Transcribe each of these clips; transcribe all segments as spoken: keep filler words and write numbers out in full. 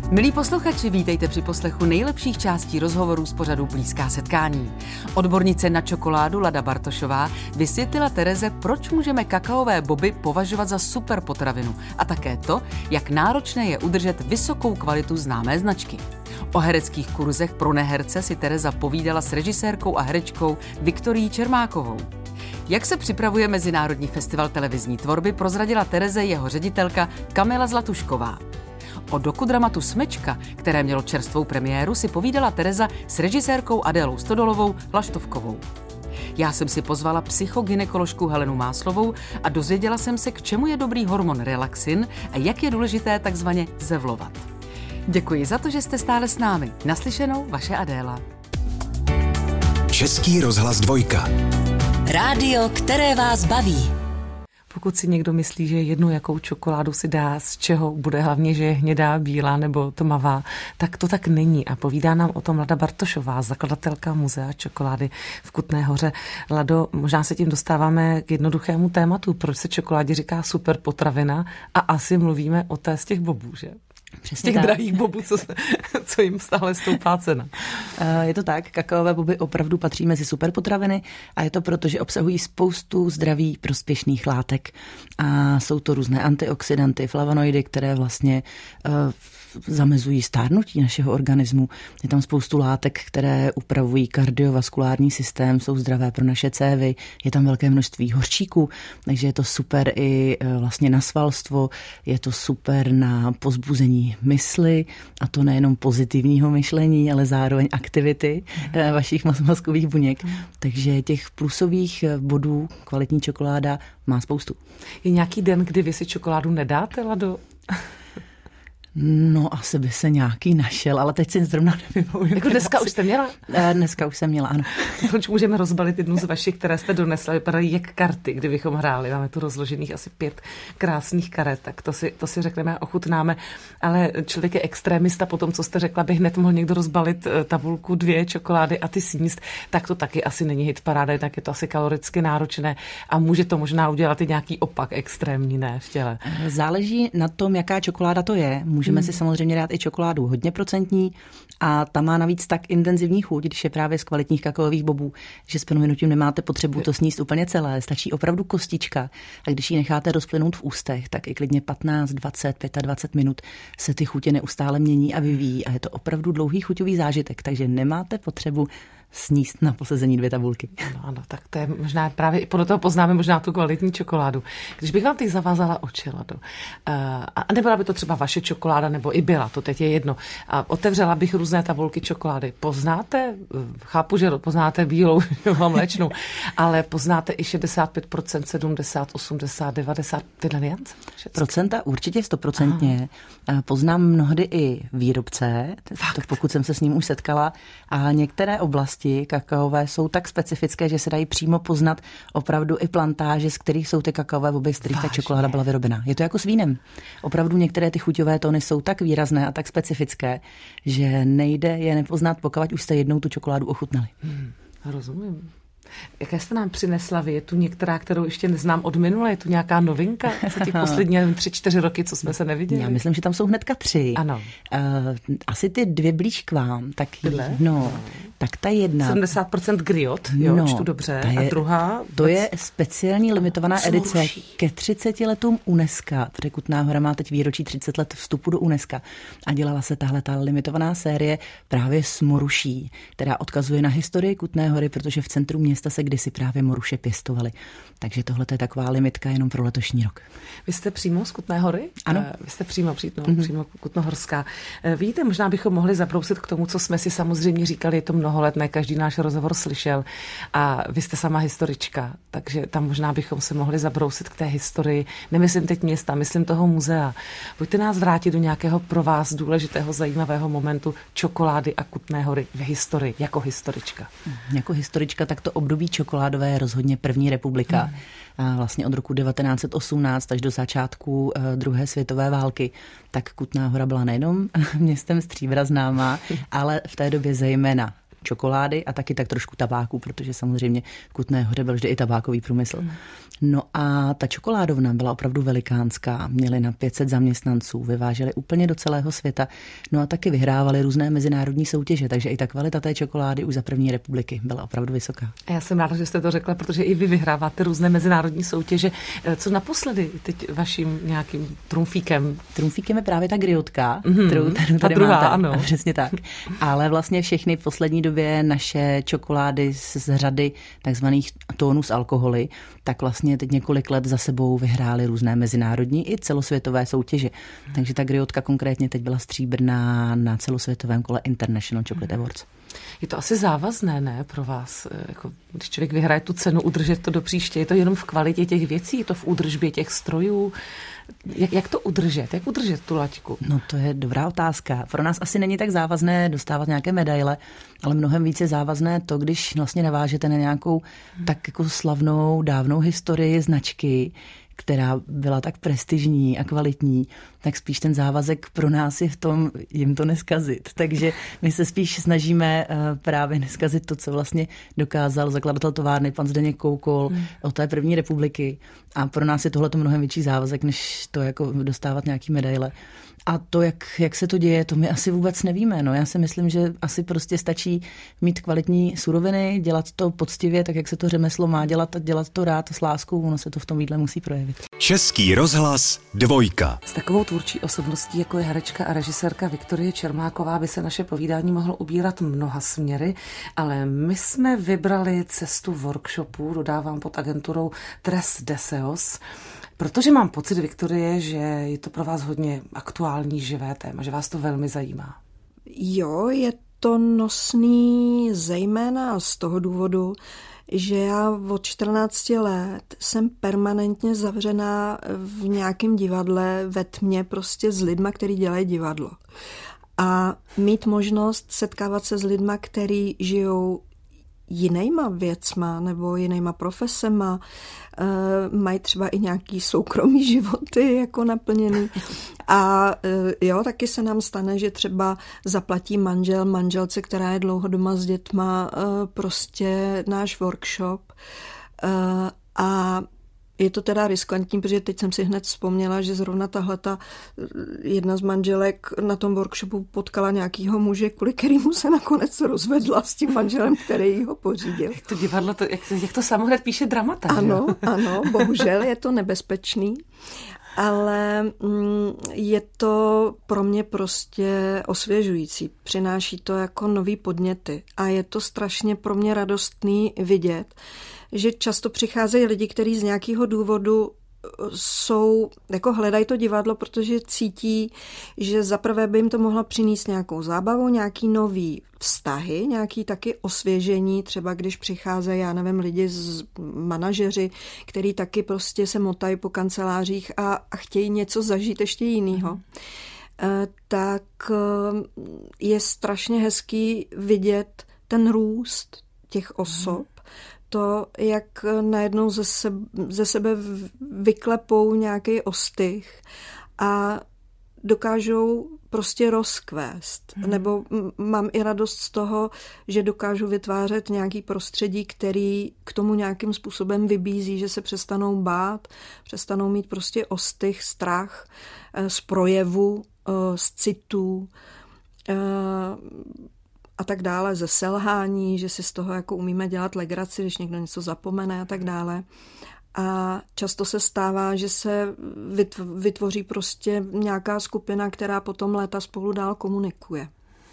Milí posluchači, vítejte při poslechu nejlepších částí rozhovorů z pořadu Blízká setkání. Odbornice na čokoládu Lada Bartošová vysvětlila Tereze, proč můžeme kakaové boby považovat za super potravinu a také to, jak náročné je udržet vysokou kvalitu známé značky. O hereckých kurzech pro neherce si Tereza povídala s režisérkou a herečkou Viktorií Čermákovou. Jak se připravuje Mezinárodní festival televizní tvorby, prozradila Tereze jeho ředitelka Kamila Zlatušková. O dokudramatu Smečka, které mělo čerstvou premiéru, si povídala Tereza s režisérkou Adélou Stodolovou Laštovkovou. Já jsem si pozvala psychogynekoložku Helenu Máslovou a dozvěděla jsem se, k čemu je dobrý hormon relaxin a jak je důležité takzvaně zevlovat. Děkuji za to, že jste stále s námi. Naslyšenou, vaše Adéla. Český rozhlas dvojka. Rádio, které vás baví. Pokud si někdo myslí, že jednu jakou čokoládu si dá, z čeho bude hlavně, že je hnědá, bílá nebo tmavá, tak to tak není. A povídá nám o tom Lada Bartošová, zakladatelka Muzea čokolády v Kutné Hoře. Lado, možná se tím dostáváme k jednoduchému tématu. Proč se čokoládě říká super potravina a asi mluvíme o té z těch bobů, že? Přesně těch tak. drahých bobů, co, co jim stále stoupá cena. Je to tak, kakaové boby opravdu patří mezi superpotraviny a je to proto, že obsahují spoustu zdraví prospěšných látek a jsou to různé antioxidanty, flavonoidy, které vlastně uh, zamezují stárnutí našeho organismu. Je tam spoustu látek, které upravují kardiovaskulární systém, jsou zdravé pro naše cévy, je tam velké množství hořčíku, takže je to super i vlastně na svalstvo, je to super na pozbuzení mysli, a to nejenom pozitivního myšlení, ale zároveň aktivity vašich mozkových buněk. Takže těch plusových bodů kvalitní čokoláda má spoustu. Je nějaký den, kdy vy si čokoládu nedáte, Lado? No, asi by se nějaký našel, ale teď si zrovna nevybavuji. Jako dneska asi... už jste měla? Dneska už jsem měla, ano. Proč můžeme rozbalit jednu z vašich, které jste donesla? Vypadají jak karty, kdybychom hráli. Máme tu rozložených asi pět krásných karet, tak to si, to si řekneme a ochutnáme. Ale člověk je extrémista, po tom, co jste řekla, by hned mohl někdo rozbalit tabulku dvě čokolády a ty sníst, tak to taky asi není hit paráda, tak je to asi kaloricky náročné a může to možná udělat i nějaký opak extrémní, ne v těle. Záleží na tom, jaká čokoláda to je. Můžeme hmm. si samozřejmě dát i čokoládu hodně procentní a ta má navíc tak intenzivní chuť, když je právě z kvalitních kakaových bobů, že s prominutím nemáte potřebu to sníst úplně celé. Stačí opravdu kostička a když ji necháte rozplynout v ústech, tak i klidně patnáct, dvacet, dvacet pět minut se ty chutě neustále mění a vyvíjí a je to opravdu dlouhý chuťový zážitek, takže nemáte potřebu sníst na posezení dvě tabulky. Ano, ano, tak to je možná právě i podle toho poznáme možná tu kvalitní čokoládu. Když bych vám teď zavázala oči, Lado, a nebyla by to třeba vaše čokoláda, nebo i byla, to teď je jedno, a otevřela bych různé tabulky čokolády. Poznáte, chápu, že poznáte bílou, mléčnou, ale poznáte i šedesát pět procent, sedmdesát, osmdesát, devadesát, tyhle niance? Procenta určitě stoprocentně. Poznám mnohdy i výrobce, to pokud jsem se s ním už setkala, a některé oblasti kakaové jsou tak specifické, že se dají přímo poznat opravdu i plantáže, z kterých jsou ty kakaové boby, z kterých ta čokoláda byla vyrobena. Je to jako s vínem. Opravdu některé ty chuťové tóny jsou tak výrazné a tak specifické, že nejde je nepoznat, pokud už jste jednou tu čokoládu ochutnali. Hmm, rozumím. Jaké jste nám přinesla vy? Je tu některá, kterou ještě neznám od minule? Je tu nějaká novinka za těch poslední tři, čtyři roky, co jsme se neviděli? Já myslím, že tam jsou hnedka tři. Ano. Uh, asi ty dvě blíž k vám. Tak, no, tak ta jedna. sedmdesát procent griot, jo, no, čtu dobře. Je, a druhá? To je speciální limitovaná edice ke třiceti letům UNESCO. Protože Kutná Hora má teď výročí třicet let vstupu do UNESCO. A dělala se tahle ta limitovaná série právě s moruší, která odkazuje na historii Kutné Hory, protože v centru města se kdysi právě moruše pěstovaly. Takže tohle je taková limitka jenom pro letošní rok. Vy jste přímo z Kutné Hory? Ano. Vy jste přímo, přímo, mm-hmm. přímo kutnohorská. Víte, možná bychom mohli zabrousit k tomu, co jsme si samozřejmě říkali, je to mnoho let, ne každý náš rozhovor slyšel. A vy jste sama historička, takže tam možná bychom se mohli zabrousit k té historii. Nemyslím teď města, myslím toho muzea. Pojďte nás vrátit do nějakého pro vás důležitého, zajímavého momentu čokolády a Kutné Hory v historii, jako historička. Jako historička, tak to období čokoládové je rozhodně první republika. Hmm. A vlastně od roku devatenáct set osmnáct až do začátku druhé světové války. Tak Kutná Hora byla nejenom městem stříbra známá, ale v té době zejména čokolády a taky tak trošku tabáku, protože samozřejmě v Kutné Hoře byl vždy i tabákový průmysl. No a ta čokoládovna byla opravdu velikánská, měli na pět set zaměstnanců, vyváželi úplně do celého světa, no a taky vyhrávali různé mezinárodní soutěže, takže i ta kvalita té čokolády už za první republiky byla opravdu vysoká. A já jsem ráda, že jste to řekla, protože i vy vyhráváte různé mezinárodní soutěže. Co naposledy teď vaším nějakým trumfíkem? Trumfíkem je právě ta griotka, mm-hmm. kterou tady ta druhá, máte. Ano. A přesně tak. Ale vlastně všechny v poslední době naše čokolády z řady takzvaných tónus alkoholy, tak vlastně teď několik let za sebou vyhrály různé mezinárodní i celosvětové soutěže. Takže ta griotka konkrétně teď byla stříbrná na celosvětovém kole International Chocolate Awards. Je to asi závazné, ne, pro vás? Jako, když člověk vyhraje tu cenu, udržet to do příště, je to jenom v kvalitě těch věcí, je to v údržbě těch strojů? Jak, jak to udržet? Jak udržet tu laťku? No to je dobrá otázka. Pro nás asi není tak závazné dostávat nějaké medaile, ale mnohem více závazné to, když vlastně navážete na nějakou hmm. tak jako slavnou, dávnou historii značky, která byla tak prestižní a kvalitní, tak spíš ten závazek pro nás je v tom jim to neskazit. Takže my se spíš snažíme právě neskazit to, co vlastně dokázal zakladatel továrny pan Zdeněk Koukol hmm. od té první republiky. A pro nás je tohle mnohem větší závazek, než to jako dostávat nějaký medaile. A to, jak, jak se to děje, to my asi vůbec nevíme. No, já si myslím, že asi prostě stačí mít kvalitní suroviny, dělat to poctivě, tak jak se to řemeslo má dělat a dělat to rád s láskou, ono se to v tom jídle musí projevit. Český rozhlas dvojka. S takovou tvůrčí osobností, jako je herečka a režisérka Viktorie Čermáková, by se naše povídání mohlo ubírat mnoha směry, ale my jsme vybrali cestu workshopu, dodávám pod agenturou Tres Deseos, protože mám pocit, Viktorie, že je to pro vás hodně aktuální, živé téma, že vás to velmi zajímá. Jo, je to nosný zejména z toho důvodu, že já od čtrnácti let jsem permanentně zavřená v nějakém divadle ve tmě prostě s lidma, který dělají divadlo. A mít možnost setkávat se s lidma, který žijou jinýma věcma nebo jinýma profesema, e, mají třeba i nějaký soukromý životy jako naplněný. A e, jo, taky se nám stane, že třeba zaplatí manžel, manželce, která je dlouho doma s dětma, e, prostě náš workshop. E, a je to teda riskantní, protože teď jsem si hned vzpomněla, že zrovna tahleta jedna z manželek na tom workshopu potkala nějakýho muže, kvůli kterému se nakonec rozvedla s tím manželem, který ho pořídil. Jak to divadlo, to, jak, jak to samo hned píše dramata. Ano, ano, bohužel je to nebezpečný. Ale mm, je to pro mě prostě osvěžující. Přináší to jako nový podněty. A je to strašně pro mě radostný vidět, že často přicházejí lidi, kteří z nějakého důvodu jsou, jako hledají to divadlo, protože cítí, že zaprvé by jim to mohlo přinést nějakou zábavu, nějaký nový vztahy, nějaký taky osvěžení, třeba když přicházejí, já nevím, lidi z manažeři, který taky prostě se motají po kancelářích a, a chtějí něco zažít ještě jinýho. Mm. Tak je strašně hezký vidět ten růst těch osob, mm. to, jak najednou ze sebe, ze sebe vyklepou nějaký ostych a dokážou prostě rozkvést. Hmm. Nebo mám i radost z toho, že dokážu vytvářet nějaký prostředí, který k tomu nějakým způsobem vybízí, že se přestanou bát, přestanou mít prostě ostych, strach z projevu, z citů, a tak dále, ze selhání, že si z toho jako umíme dělat legraci, když někdo něco zapomene a tak dále. A často se stává, že se vytvoří prostě nějaká skupina, která potom léta spolu dál komunikuje.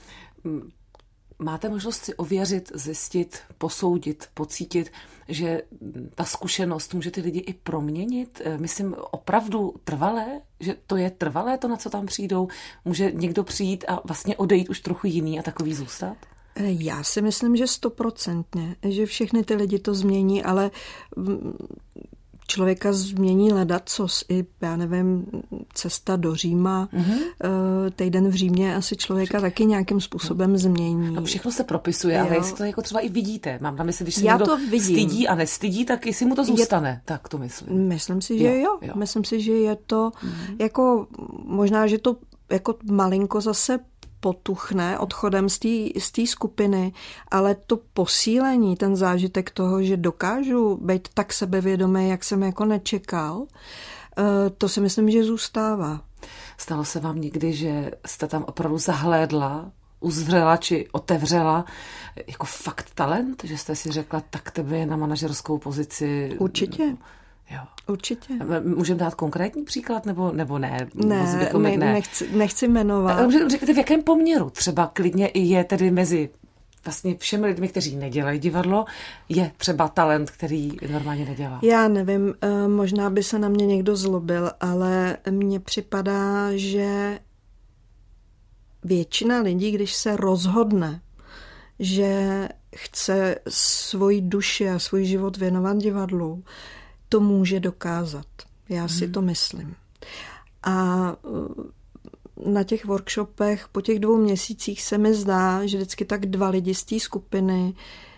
Máte možnost si ověřit, zjistit, posoudit, pocítit, že ta zkušenost může ty lidi i proměnit? Myslím opravdu trvalé, že to je trvalé to, na co tam přijdou? Může někdo přijít a vlastně odejít už trochu jiný a takový zůstat? Já si myslím, že stoprocentně, že všechny ty lidi to změní, ale člověka změní ledacos, i, já nevím, cesta do Říma, mm-hmm. týden v Římě asi člověka taky nějakým způsobem změní. No, všechno se propisuje, jo. Ale jestli to jako třeba i vidíte, mám na mysli, když se já někdo to stydí a nestydí, tak jestli mu to zůstane, je, tak to myslím. Myslím si, že jo, jo. Myslím si, že je to mm-hmm. jako, možná, že to jako malinko zase potuchne odchodem z té skupiny, ale to posílení, ten zážitek toho, že dokážu být tak sebevědomý, jak jsem jako nečekal, to si myslím, že zůstává. Stalo se vám někdy, že jste tam opravdu zahlédla, uzřela či otevřela jako fakt talent, že jste si řekla, tak tebe je na manažerskou pozici? Určitě. Jo. Určitě. Můžeme dát konkrétní příklad, nebo, nebo ne? Ne, bychom, ne, ne. Nechci, nechci jmenovat. Řekněte, v jakém poměru? Třeba klidně i je tedy mezi vlastně všemi lidmi, kteří nedělají divadlo, je třeba talent, který normálně nedělá. Já nevím, možná by se na mě někdo zlobil, ale mně připadá, že většina lidí, když se rozhodne, že chce svoji duši a svůj život věnovat divadlu, to může dokázat. Já hmm. si to myslím. A na těch workshopech po těch dvou měsících se mi zdá, že vždycky tak dva lidi z té skupiny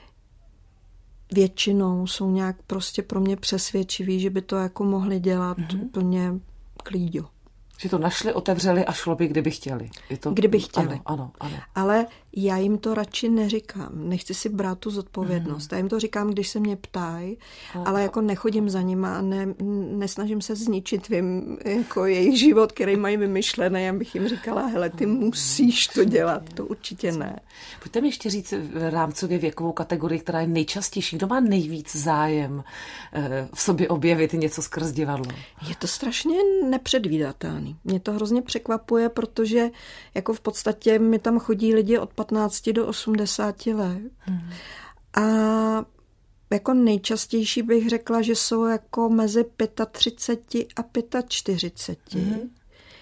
většinou jsou nějak prostě pro mě přesvědčiví, že by to jako mohli dělat hmm. úplně klíďo. Že to našli, otevřeli a šlo by, kdyby chtěli. Je to... Kdyby chtěli. Ano, ano, ano. Ale já jim to radši neříkám. Nechci si brát tu zodpovědnost. Mm. Já jim to říkám, když se mě ptají, ale, ale jako nechodím za nima a ne, nesnažím se zničit vím, jako jejich život, který mají vymyšlený. Já bych jim říkala, hele, ty musíš to dělat. To určitě ne. Pojďte mi ještě říct v rámcově věkovou kategorii, která je nejčastější. Kdo má nejvíc zájem v sobě objevit něco skrz divadlo? Je to strašně nepředvídatelný. Mě to hrozně překvapuje, protože jako v podstatě mi tam chodí lidi od patnácti do osmdesáti let. Hmm. A jako nejčastější bych řekla, že jsou jako mezi třiceti pěti a čtyřiceti pěti. Hmm.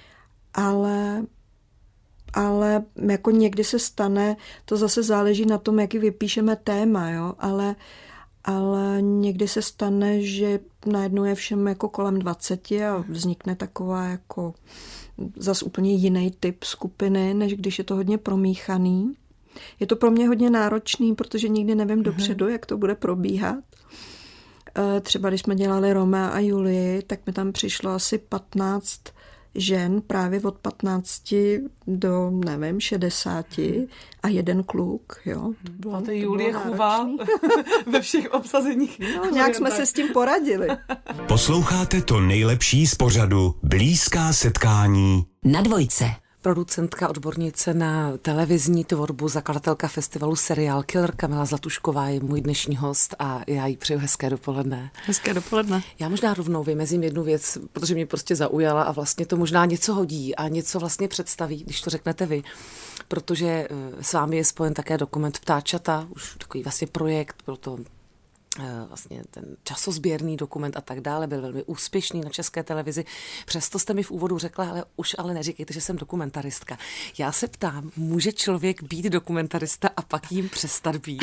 Ale, ale jako někdy se stane, to zase záleží na tom, jaký vypíšeme téma, jo, ale ale někdy se stane, že najednou je všem jako kolem dvaceti a vznikne taková jako zas úplně jiný typ skupiny, než když je to hodně promíchaný. Je to pro mě hodně náročný, protože nikdy nevím dopředu, jak to bude probíhat. Třeba když jsme dělali Romea a Julii, tak mi tam přišlo asi patnáct žen právě od patnácti do, nevím, šedesáti a jeden kluk, jo. A to Julie Chuvá ve všech obsazeních. No, nějak jsme se s tím poradili. Posloucháte to nejlepší z pořadu Blízká setkání na Dvojce. Producentka, odbornice na televizní tvorbu, zakladatelka festivalu Serial Killer Kamila Zlatušková je můj dnešní host a já jí přeju hezké dopoledne. Hezké dopoledne. Já možná rovnou vymezím jednu věc, protože mě prostě zaujala a vlastně to možná něco hodí a něco vlastně představí, když to řeknete vy. Protože s vámi je spojen také dokument Ptáčata, už takový vlastně projekt, byl to vlastně ten časozběrný dokument a tak dále, byl velmi úspěšný na České televizi. Přesto jste mi v úvodu řekla, ale už ale neříkejte, že jsem dokumentaristka. Já se ptám, může člověk být dokumentarista a pak jim přestat být?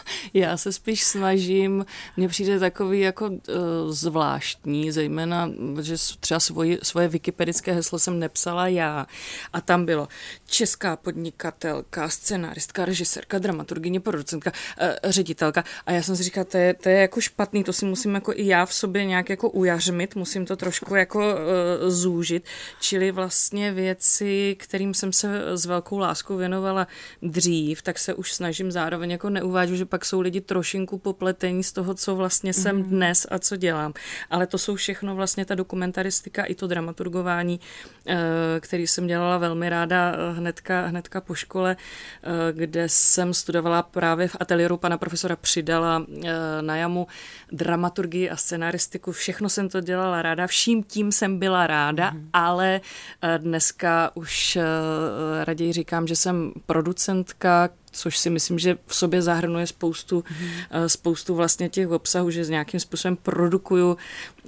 Já se spíš snažím, mně přijde takový jako uh, zvláštní, zejména, že třeba svoji, svoje wikipedické heslo jsem nepsala já a tam bylo česká podnikatelka, scenáristka, režisérka, dramaturgyně, producentka, uh, ředitelka a já jsem si říkala, to je To je jako špatný, to si musím jako i já v sobě nějak jako ujařmit, musím to trošku jako uh, zúžit, čili vlastně věci, kterým jsem se s velkou láskou věnovala dřív, tak se už snažím zároveň jako neuvážu, že pak jsou lidi trošinku popletení z toho, co vlastně mm. jsem dnes a co dělám. Ale to jsou všechno vlastně ta dokumentaristika i to dramaturgování, uh, který jsem dělala velmi ráda hnedka, hnedka po škole, uh, kde jsem studovala právě v ateliéru pana profesora Přidala uh, na Jamu dramaturgii a scenaristiku. Všechno jsem to dělala ráda, vším tím jsem byla ráda, mm. ale dneska už raději říkám, že jsem producentka, což si myslím, že v sobě zahrnuje spoustu, mm. spoustu vlastně těch obsahů, že s nějakým způsobem produkuju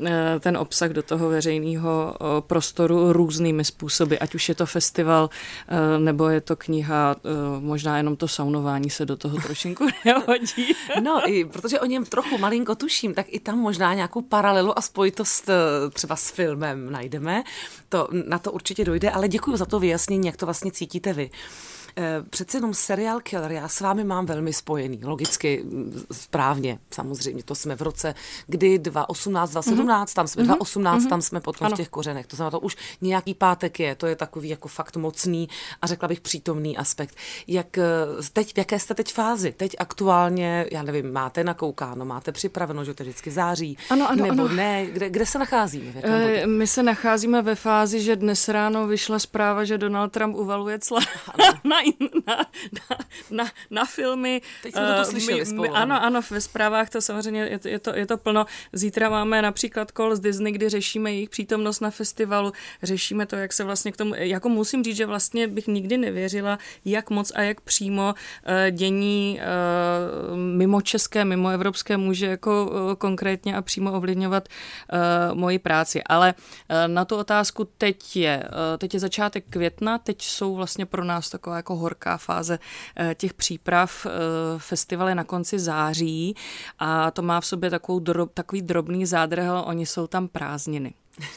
ten obsah do toho veřejného prostoru různými způsoby, ať už je to festival, nebo je to kniha, možná jenom to saunování se do toho trošinku nehodí. No, i protože o něm trochu malinko tuším, tak i tam možná nějakou paralelu a spojitost třeba s filmem najdeme. To, na to určitě dojde, ale děkuji za to vyjasnění, jak to vlastně cítíte vy. Přece jenom seriál Killer, já s vámi mám velmi spojený, logicky správně, samozřejmě, to jsme v roce, kdy dva osmnáct, dva sedmnáct, tam jsme, dva osmnáct, tam jsme potom ano. v těch kořenech, to znamená, to už nějaký pátek je, to je takový jako fakt mocný a řekla bych přítomný aspekt. Jak teď, v jaké jste teď fázi? Teď aktuálně, já nevím, máte nakoukáno, máte připraveno, že to je vždycky září, ano, ano, nebo ano. ne, kde, kde se nacházíme? E, my se nacházíme ve fázi, že dnes ráno vyšla zpráva, že Donald Trump uvaluje cla na, na, na, na, na filmy. Teď jsme to slyšeli my, my, Ano, ano, ve zprávách to samozřejmě je to, je, to, je to plno. Zítra máme například call z Disney, kdy řešíme jejich přítomnost na festivalu, řešíme to, jak se vlastně k tomu, jako musím říct, že vlastně bych nikdy nevěřila, jak moc a jak přímo uh, dění uh, mimo české, mimo evropské může jako uh, konkrétně a přímo ovlivňovat uh, moji práci. Ale uh, na tu otázku teď je, uh, teď je začátek května, teď jsou vlastně pro nás taková jako horká fáze uh, těch příprav. Uh, festival je na konci září a to má v sobě takovou drob, takový drobný zádrhel, oni jsou tam prázdniny.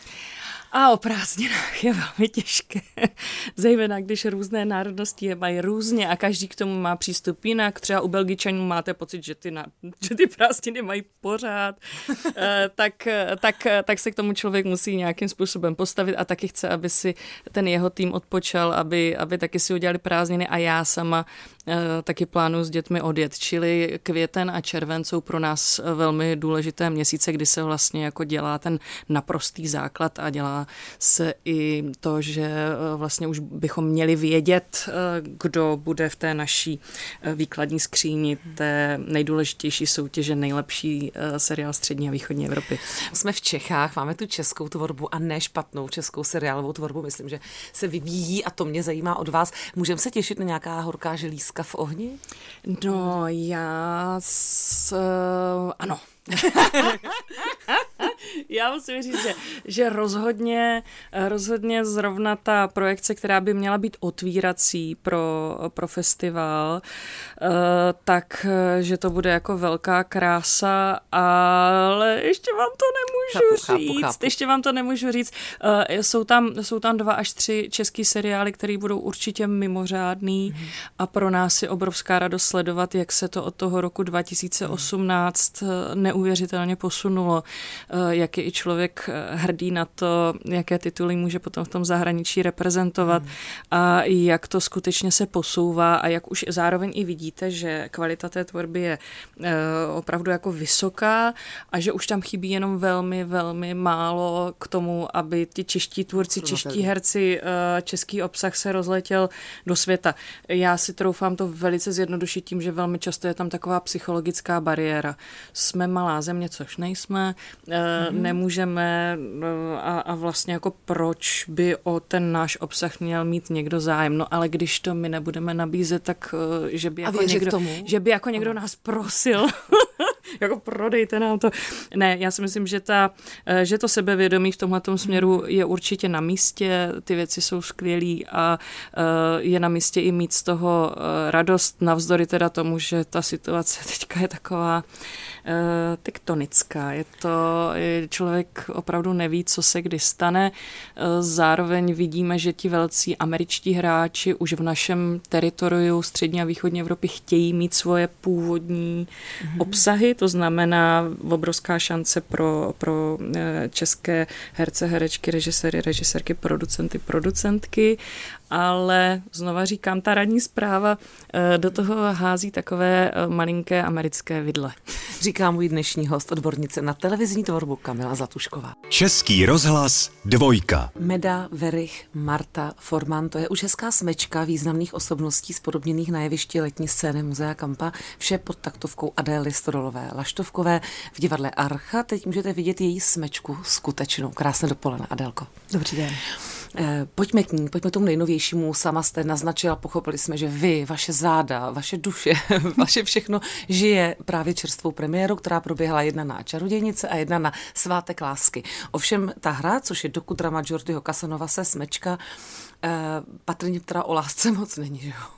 A o prázdninách je velmi těžké, zejména když různé národnosti je mají různě a každý k tomu má přístup jinak. Třeba u Belgičanů máte pocit, že ty, na, že ty prázdniny mají pořád, e, tak, tak, tak se k tomu člověk musí nějakým způsobem postavit a taky chce, aby si ten jeho tým odpočal, aby, aby taky si udělali prázdniny a já sama e, taky plánuji s dětmi odjet. Čili květen a červen jsou pro nás velmi důležité měsíce, kdy se vlastně jako dělá ten naprostý základ a dělá se i to, že vlastně už bychom měli vědět, kdo bude v té naší výkladní skříni té nejdůležitější soutěže nejlepší seriál střední a východní Evropy. Jsme v Čechách, máme tu českou tvorbu a ne špatnou českou seriálovou tvorbu, myslím, že se vyvíjí a to mě zajímá od vás. Můžeme se těšit na nějaká horká želízka v ohni? No, já s, ano. Já musím říct, že, že rozhodně, rozhodně zrovna ta projekce, která by měla být otvírací pro, pro festival, tak, že to bude jako velká krása, ale ještě vám to nemůžu chápu, říct. Chápu, chápu. Ještě vám to nemůžu říct. Jsou tam, jsou tam dva až tři český seriály, které budou určitě mimořádný hmm. a pro nás je obrovská radost sledovat, jak se to od toho roku dva tisíce osmnáct hmm. neuvěřitelně posunulo, jak je i člověk hrdý na to, jaké tituly může potom v tom zahraničí reprezentovat hmm. a jak to skutečně se posouvá a jak už zároveň i vidíte, že kvalita té tvorby je opravdu jako vysoká a že už tam chybí jenom velmi, velmi málo k tomu, aby ti čeští tvůrci, čeští herci, český obsah se rozletěl do světa. Já si troufám to velice zjednodušit tím, že velmi často je tam taková psychologická bariéra. Jsme malá země, což nejsme, mm-hmm. nemůžeme a, a vlastně jako proč by o ten náš obsah měl mít někdo zájem. No ale když to my nebudeme nabízet, tak že by jako někdo, že by jako někdo nás prosil, jako prodejte nám to. Ne, já si myslím, že, ta, že to sebevědomí v tomhletom směru je určitě na místě, ty věci jsou skvělý a je na místě i mít z toho radost, navzdory teda tomu, že ta situace teďka je taková tektonická. Je to, člověk opravdu neví, co se kdy stane. Zároveň vidíme, že ti velcí američtí hráči už v našem teritoriu střední a východní Evropy chtějí mít svoje původní mm-hmm. obsahy, to znamená obrovská šance pro, pro české herce, herečky, režiséry, režisérky, producenty, producentky, ale znova říkám, ta ranní zpráva do toho hází takové malinké americké vidle. Říká můj dnešní host, odbornice na televizní tvorbu Kamila Zlatušková. Český rozhlas dvojka. Meda, Verich, Marta, Forman, to je už hezká smečka významných osobností spodobněných na jevišti letní scény Muzea Kampa, vše pod taktovkou Adély Stodolové Laštovkové v divadle Archa. Teď můžete vidět její smečku skutečnou. Krásné dopoledne, Adélko. Dobrý den. Pojďme k ní, pojďme tomu nejnovějšímu. Sama jste naznačila, pochopili jsme, že vy, vaše záda, vaše duše, vaše všechno žije právě čerstvou premiérou, která proběhla jedna na Čarodějnice a jedna na Svátek lásky. Ovšem ta hra, což je dokudrama Jordiho Casanovase Smečka, patrně teda o lásce moc není, že jo?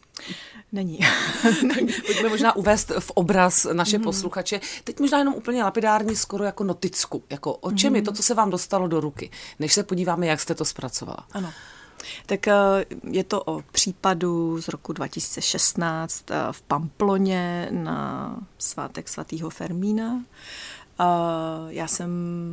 Není. Pojďme možná uvést v obraz naše mm. posluchače. Teď možná jenom úplně lapidární, skoro jako noticku. Jako o čem mm. je to, co se vám dostalo do ruky, než se podíváme, jak jste to zpracovala. Ano. Tak je to o případu z roku dva tisíce šestnáct v Pamploně na svátek svatého Fermína. Já jsem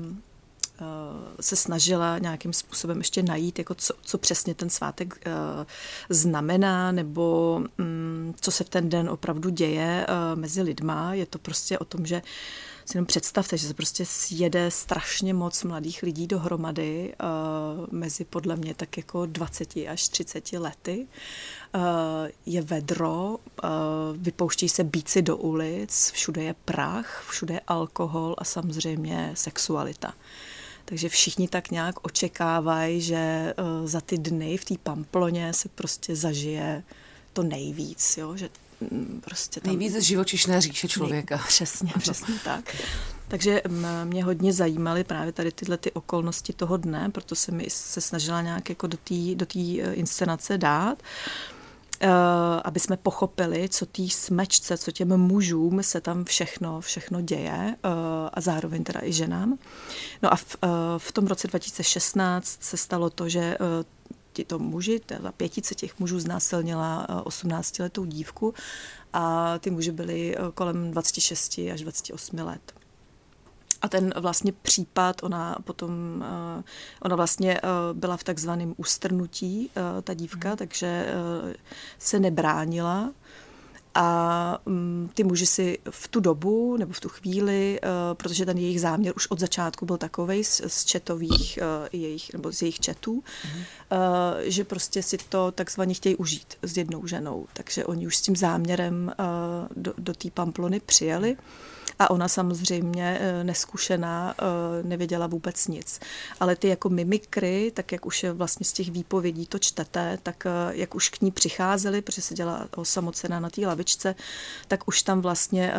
se snažila nějakým způsobem ještě najít, jako co, co přesně ten svátek znamená, nebo co se v ten den opravdu děje mezi lidma. Je to prostě o tom, že si jenom představte, že se prostě sjede strašně moc mladých lidí dohromady uh, mezi podle mě tak jako dvacet až třicet lety. Uh, je vedro, uh, vypouští se bíci do ulic, všude je prach, všude je alkohol a samozřejmě sexualita. Takže všichni tak nějak očekávají, že uh, za ty dny v té Pamploně se prostě zažije to nejvíc, jo? Že prostě tam... Nejvíc živočišné říše člověka. Nej, přesně, přesně tak. Takže mě hodně zajímaly právě tady tyhle ty okolnosti toho dne, proto jsem mi se snažila nějak jako do té do té inscenace dát, uh, aby jsme pochopili, co té smečce, co těm mužům se tam všechno, všechno děje uh, a zároveň teda i ženám. No a v, uh, v tom roce dva tisíce šestnáct se stalo to, že uh, tito muži, teda pětice těch mužů znásilnila osmnáctiletou dívku a ty muži byli kolem dvacet šest až dvacet osm let. A ten vlastně případ, ona potom, ona vlastně byla v takzvaném ustrnutí, ta dívka, takže se nebránila. A ty muži si v tu dobu nebo v tu chvíli, protože ten jejich záměr už od začátku byl takovej z, z chatových jejich, nebo z jejich chatů, mm. že prostě si to takzvaně chtějí užít s jednou ženou. Takže oni už s tím záměrem do, do té Pamplony přijeli. A ona samozřejmě neskušená nevěděla vůbec nic. Ale ty jako mimikry, tak jak už je vlastně z těch výpovědí to čtete, tak jak už k ní přicházeli, protože se dělala osamocená na té lavičce, tak už tam vlastně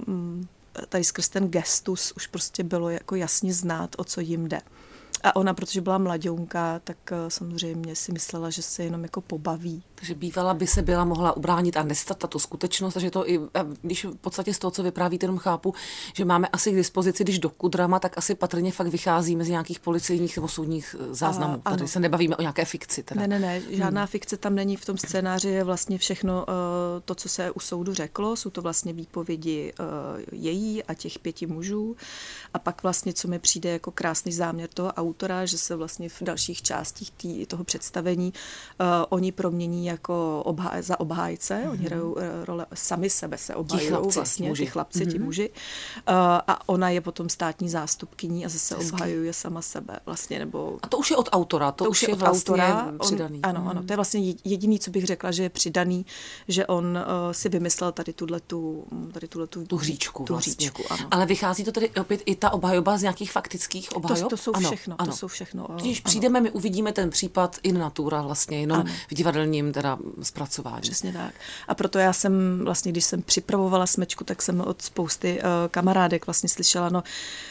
tady skrz ten gestus už prostě bylo jako jasně znát, o co jim jde. A ona, protože byla mladionka, tak samozřejmě si myslela, že se jenom jako pobaví. Takže bývala by se byla mohla ubránit a nestat tato skutečnost, takže to i, když v podstatě z toho, co vyprávíte, jenom chápu, že máme asi k dispozici, když doku drama, tak asi patrně fakt vycházíme z nějakých policejních nebo soudních záznamů. A, Tady se nebavíme o nějaké fikci. Teda. Ne, ne, ne, žádná hmm. fikce tam není. V tom scénáři je vlastně všechno uh, to, co se u soudu řeklo. Jsou to vlastně výpovědi uh, její a těch pěti mužů. A pak vlastně, co mi přijde jako krásný záměr toho autora, že se vlastně v dalších částích tý, toho představení uh, oni promění jako obhá, za obhájce, mm-hmm. oni hrajou role, sami sebe se obhajují vlastně, muži. ti chlapci, mm-hmm. ti muži. Uh, a ona je potom státní zástupkyní a zase Hezky. obhajuje sama sebe vlastně, nebo... A to už je od autora, to, to už je, je od vlastně autora, přidaný. On, ano, ano, to je vlastně jediný, co bych řekla, že je přidaný, že on uh, si vymyslel tady tuhletu, tady tuhletu tu hříčku. Tu vlastně. hříčku, ano. Ale vychází to tedy opět i ta obhajoba z nějakých faktických obhajob? To, to jsou ano, všechno, ano. to jsou všechno. Když přijdeme, my uvidíme ten případ in natura vlastně, jenom ano. v divadelním teda zpracování. Přesně tak. A proto já jsem vlastně, když jsem připravovala Smečku, tak jsem od spousty uh, kamarádek vlastně slyšela, no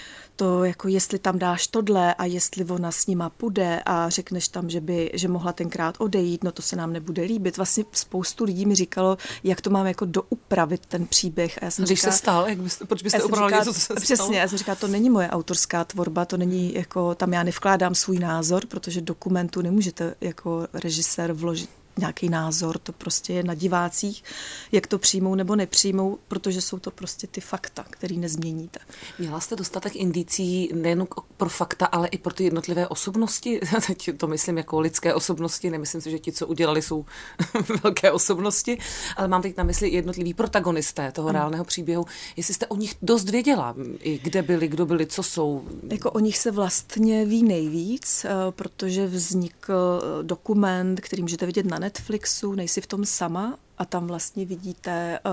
to jako jestli tam dáš tohle a jestli ona s nima půjde a řekneš tam, že by, že mohla tenkrát odejít, no to se nám nebude líbit. Vlastně spoustu lidí mi říkalo, jak to mám jako doupravit ten příběh. A já jsem Když říkala, se stal, jak byste, proč byste upravili něco, co se přesně, stalo? já jsem říkala, to není moje autorská tvorba, to není jako, tam já nevkládám svůj názor, protože dokumentu nemůžete jako režisér vložit nějaký názor, to prostě je na divácích, jak to přijmou nebo nepřijmou, protože jsou to prostě ty fakta, který nezměníte. Měla jste dostatek indicí nejen pro fakta, ale i pro ty jednotlivé osobnosti? Teď to myslím jako lidské osobnosti, nemyslím si, že ti, co udělali, jsou velké osobnosti, ale mám teď na mysli jednotliví protagonisté toho hmm. reálného příběhu. Jestli jste o nich dost věděla, i kde byli, kdo byli, co jsou? Jako o nich se vlastně ví nejvíc, protože vznikl dokument, který můžete vidět na Netflixu, nejsi v tom sama a tam vlastně vidíte uh,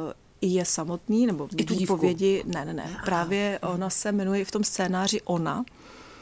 i je samotný, nebo i tu výpovědi. Ne, ne, ne. Právě ona se jmenuje v tom scénáři Ona uh,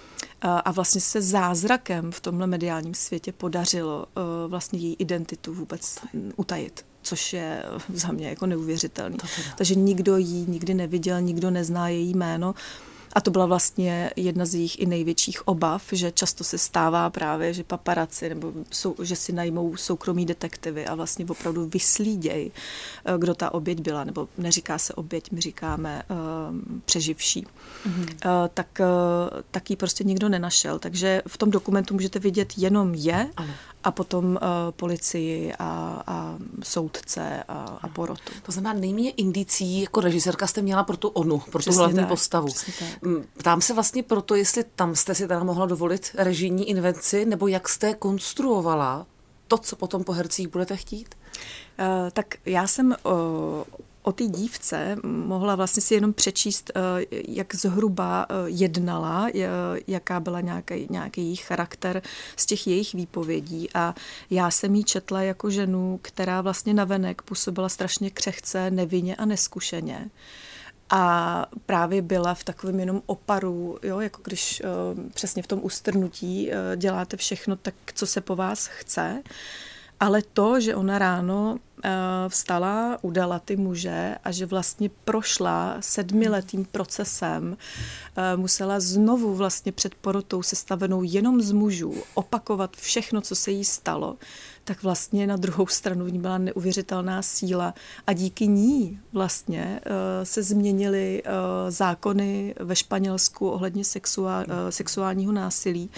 a vlastně se zázrakem v tomhle mediálním světě podařilo uh, vlastně její identitu vůbec utajit, což je za mě jako neuvěřitelný. Takže nikdo jí nikdy neviděl, nikdo nezná její jméno. A to byla vlastně jedna z jejich i největších obav, že často se stává právě, že paparaci nebo sou, že si najmou soukromí detektivy a vlastně opravdu vyslíděj, kdo ta oběť byla, nebo neříká se oběť, my říkáme um, přeživší. Mm-hmm. Uh, tak, uh, tak ji prostě nikdo nenašel. Takže v tom dokumentu můžete vidět jenom je, ano. A potom uh, policii a, a soudce a, a porotu. To znamená, nejméně indicí, jako režisérka jste měla pro tu onu, pro přesně tu hlavní tak, postavu. Ptám se vlastně proto, jestli tam jste si teda mohla dovolit režijní invenci, nebo jak jste konstruovala to, co potom po hercích budete chtít? Uh, tak já jsem uh, o té dívce mohla vlastně si jenom přečíst, jak zhruba jednala, jaká byla nějaký, nějaký jejich charakter z těch jejich výpovědí. A já jsem jí četla jako ženu, která vlastně navenek působila strašně křehce, nevinně a neskušeně. A právě byla v takovém jenom oparu, jo, jako když uh, přesně v tom ustrnutí uh, děláte všechno tak, co se po vás chce. Ale to, že ona ráno uh, vstala, udala ty muže a že vlastně prošla sedmiletým procesem, uh, musela znovu vlastně před porotou sestavenou jenom z mužů opakovat všechno, co se jí stalo, tak vlastně na druhou stranu v ní byla neuvěřitelná síla a díky ní vlastně uh, se změnily uh, zákony ve Španělsku ohledně sexuál, uh, sexuálního násilí.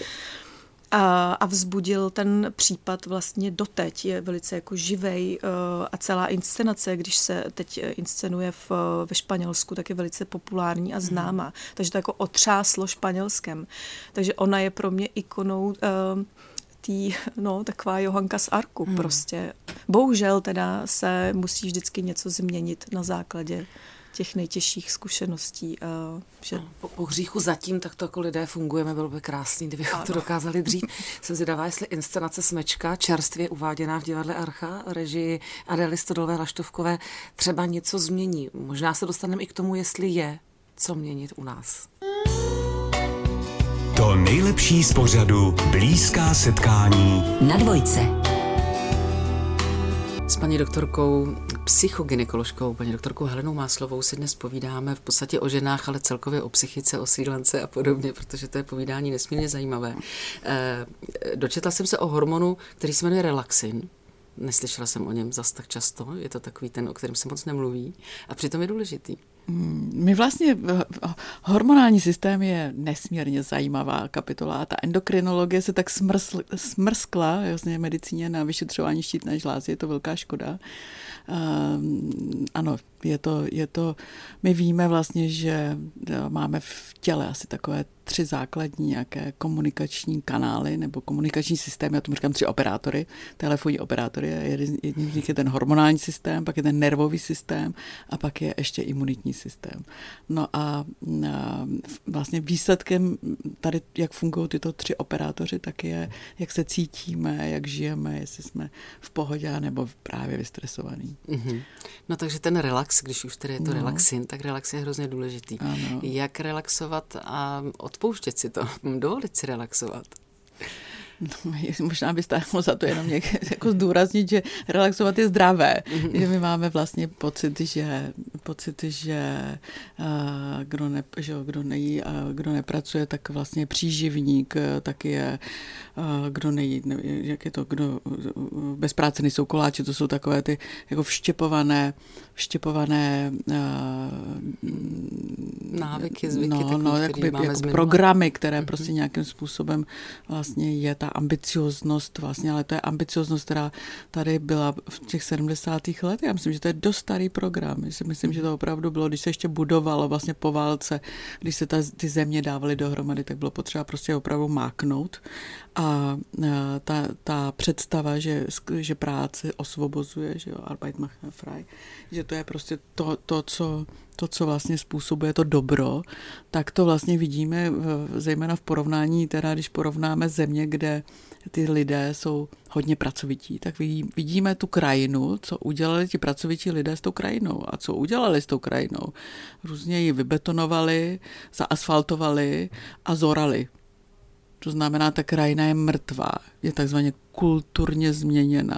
A, a vzbudil ten případ vlastně doteď, je velice jako živej a celá inscenace, když se teď inscenuje v, ve Španělsku, tak je velice populární a známá. Mm. Takže to jako otřáslo Španělskem. Takže ona je pro mě ikonou uh, tý, no, taková Johanka z Arku mm. prostě. Bohužel teda se musí vždycky něco změnit na základě těch nejtěžších zkušeností. Uh, že... no, po, po hříchu zatím tak to jako lidé fungujeme, bylo by krásný, kdybychom ano. to dokázali dřív. Jsem zvědavá, jestli inscenace Smečka, čerstvě uváděná v divadle Archa, režii Adély Stodolové Laštovkové, třeba něco změní. Možná se dostaneme i k tomu, jestli je co měnit u nás. To nejlepší z pořadu Blízká setkání na Dvojce. S paní doktorkou, psychogynekoložkou, paní doktorkou Helenou Máslovou si dnes povídáme v podstatě o ženách, ale celkově o psychice, o sídlence a podobně, protože to je povídání nesmírně zajímavé. E, dočetla jsem se o hormonu, který se jmenuje relaxin. Neslyšela jsem o něm zas tak často, je to takový ten, o kterém se moc nemluví a přitom je důležitý. My vlastně, hormonální systém je nesmírně zajímavá kapitola. Ta endokrinologie se tak smrsl, smrskla vlastně medicíně na vyšetřování štítné žlázy, je to velká škoda. Um, ano, je to, je to, my víme vlastně, že máme v těle asi takové tři základní nějaké komunikační kanály nebo komunikační systémy, já tomu říkám tři operátory, telefonní operátory, jedním z nich je ten hormonální systém, pak je ten nervový systém a pak je ještě imunitní systém. No a, a vlastně výsledkem tady, jak fungují tyto tři operátoři, tak je, jak se cítíme, jak žijeme, jestli jsme v pohodě nebo právě vystresovaní. Mm-hmm. No takže ten relax, když už tedy je to no. relaxin, tak relax je hrozně důležitý. Ano. Jak relaxovat a odpouštět si to, dovolit si relaxovat? No, možná by stálo za to jenom někde, jako zdůraznit, že relaxovat je zdravé. Mm-hmm. Že my máme vlastně pocit, že, pocit, že uh, kdo, ne, že kdo, nejí, uh, kdo nepracuje, tak vlastně příživník, tak je, uh, kdo nejí, ne, jak je to, kdo uh, bez práce nejsou koláči, to jsou takové ty jako vštěpované, vštěpované uh, návyky, zvyky, no, takový, no, jakoby, jako programy, které mm-hmm. prostě nějakým způsobem vlastně je ta ambicioznost vlastně, ale to je ambicioznost, která tady byla v těch sedmdesátých letech. Já myslím, že to je dost starý program. Já si myslím, že to opravdu bylo, když se ještě budovalo vlastně po válce, když se ta, ty země dávaly dohromady, tak bylo potřeba prostě opravdu máknout. A ta, ta představa, že, že práce osvobozuje, že jo, Arbeit macht frei, že to je prostě to, to, co to, co vlastně způsobuje to dobro, tak to vlastně vidíme zejména v porovnání, teda když porovnáme země, kde ty lidé jsou hodně pracovití, tak vidíme tu krajinu, co udělali ti pracovití lidé s tou krajinou a co udělali s tou krajinou. Různě ji vybetonovali, zaasfaltovali a zorali. To znamená, ta krajina je mrtvá, je takzvaně kulturně změněná.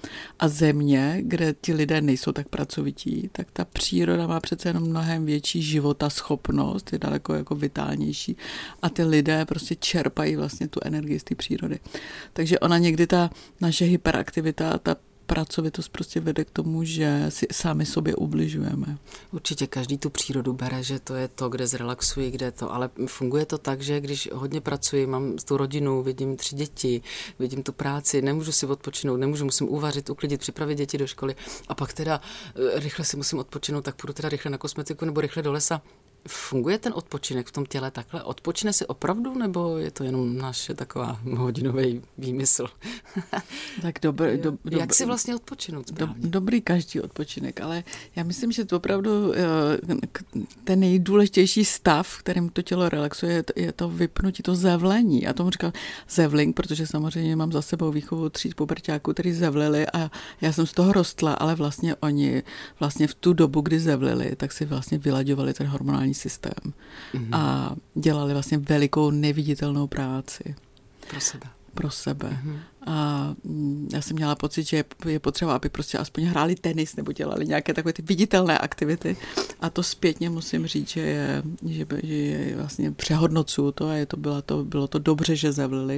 a země, kde ti lidé nejsou tak pracovití, tak ta příroda má přece jenom mnohem větší životaschopnost, je daleko jako vitálnější a ty lidé prostě čerpají vlastně tu energii z té přírody. Takže ona někdy ta naše hyperaktivita, ta pracovitost prostě vede k tomu, že si sami sobě ubližujeme. Určitě každý tu přírodu bere, že to je to, kde zrelaxuji, kde to, ale funguje to tak, že když hodně pracuji, mám tu rodinu, vidím tři děti, vidím tu práci, nemůžu si odpočinout, nemůžu, musím uvařit, uklidit, připravit děti do školy a pak teda rychle si musím odpočinout, tak půjdu teda rychle na kosmetiku nebo rychle do lesa. Funguje ten odpočinek v tom těle takhle? Odpočine si opravdu, nebo je to jenom naše taková hodinový výmysl? Tak dobrý, do, do, Jak si vlastně odpočinout správně? Do, dobrý každý odpočinek, ale já myslím, že to opravdu ten nejdůležitější stav, v kterém to tělo relaxuje, je to vypnutí, to zevlení. Já tomu říkám zevling, protože samozřejmě mám za sebou výchovu tříd puberťáků, kteří zevlili a já jsem z toho rostla, ale vlastně oni vlastně v tu dobu, kdy zevlili, tak si vlastně vylaďovali ten hormonální systém mm-hmm. a dělali vlastně velikou neviditelnou práci. Pro sebe. Pro sebe. Mm-hmm. A já jsem měla pocit, že je potřeba, aby prostě aspoň hráli tenis nebo dělali nějaké takové ty viditelné aktivity. A to zpětně musím říct, že, je, že, že je vlastně přehodnocuju to a je to, bylo, to, bylo to dobře, že zavlili.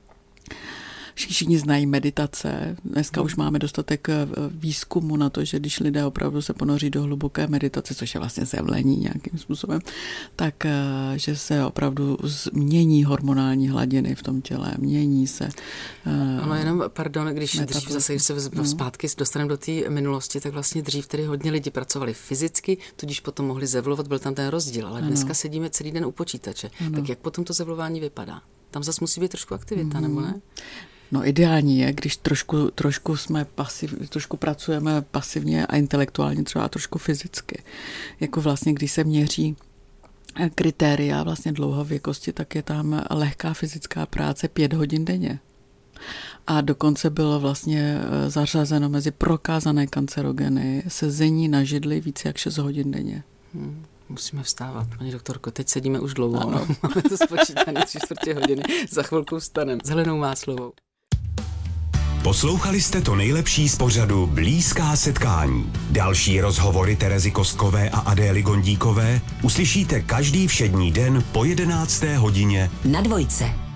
Všichni znají meditace. Dneska už máme dostatek výzkumu na to, že když lidé opravdu se ponoří do hluboké meditace, což je vlastně zevlení nějakým způsobem, tak že se opravdu změní hormonální hladiny v tom těle, mění se. Ono jenom, pardon, když dřív zase, když se no. zpátky dostaneme do té minulosti, tak vlastně dřív tedy hodně lidi pracovali fyzicky, tudíž potom mohli zevlovat, byl tam ten rozdíl, ale dneska ano. sedíme celý den u počítače. Ano. Tak jak potom to zevlování vypadá? Tam zase musí být trošku aktivita, mm. nebo ne? No ideální je, když trošku, trošku jsme pasiv, trošku pracujeme pasivně a intelektuálně, třeba trošku fyzicky. Jako vlastně, když se měří kritéria vlastně dlouhověkosti, tak je tam lehká fyzická práce pět hodin denně. A dokonce bylo vlastně zařazeno mezi prokázané kancerogeny sezení na židli více jak šest hodin denně. Hmm. Musíme vstávat, paní doktorko, teď sedíme už dlouho, ano. Máme to spočítané tři čtvrtě hodiny, za chvilku vstaneme s Helenou Máslovou. Poslouchali jste to nejlepší z pořadu Blízká setkání. Další rozhovory Terezy Kostkové a Adély Gondíkové uslyšíte každý všední den po jedenácté hodině na Dvojce.